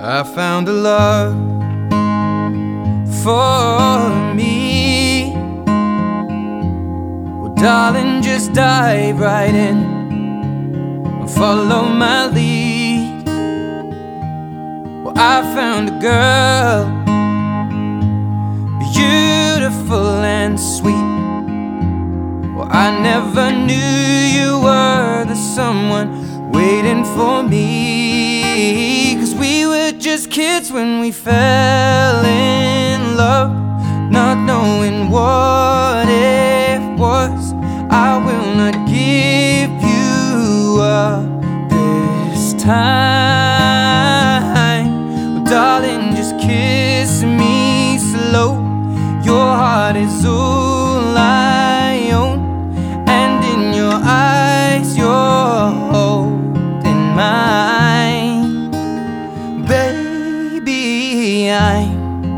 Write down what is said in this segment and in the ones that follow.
I found a love for me. Well, darling, just dive right in and follow my lead. Well, I found a girl, beautiful and sweet. Well, I never knew you were the someone waiting for me. 'Cause we were just kids when we fell in love, not knowing what it was. I will not give you up this time. Well, darling, just kiss me slow. Your heart is all I own, and in your eyes you're holding mine. Baby, I'm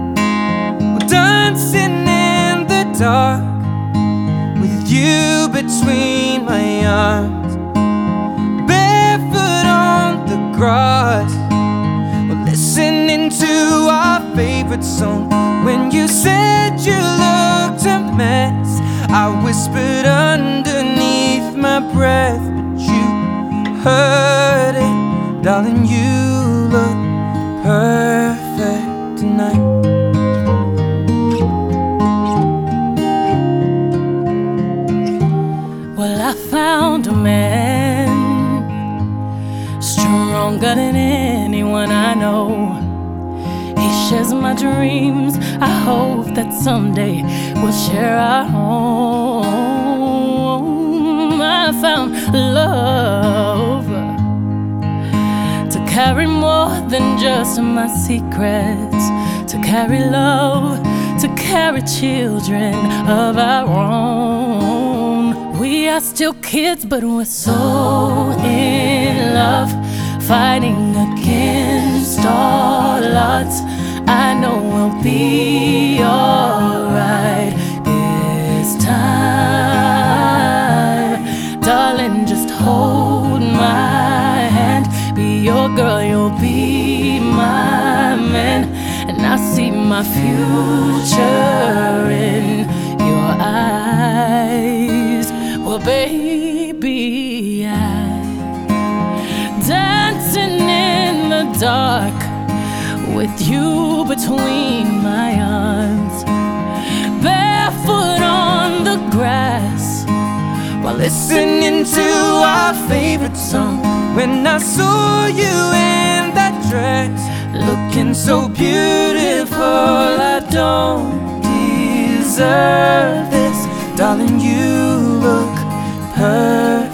dancing in the dark with you between my arms, barefoot on the grass. We're listening to our favorite song. When you said you looked a mess, I whispered underneath my breath, but you heard it. Darling, you look perfect tonight. Well, I found a man stronger than anyone I know. He shares my dreams. I hope that someday we'll share our home. I found love to carry more than just my secrets, to carry love, to carry children of our own. We are still kids, but we're so in love, fighting against all odds. I know we'll be alright this time. Darling, just hold my hand. Be your girl, you'll be my man. And I see my future in your eyes. Well, baby, I'm dancing in the dark with you between my arms, barefoot on the grass, while listening to our favorite song. When I saw you in that dress, looking so beautiful, I don't deserve this. Darling, you look perfect.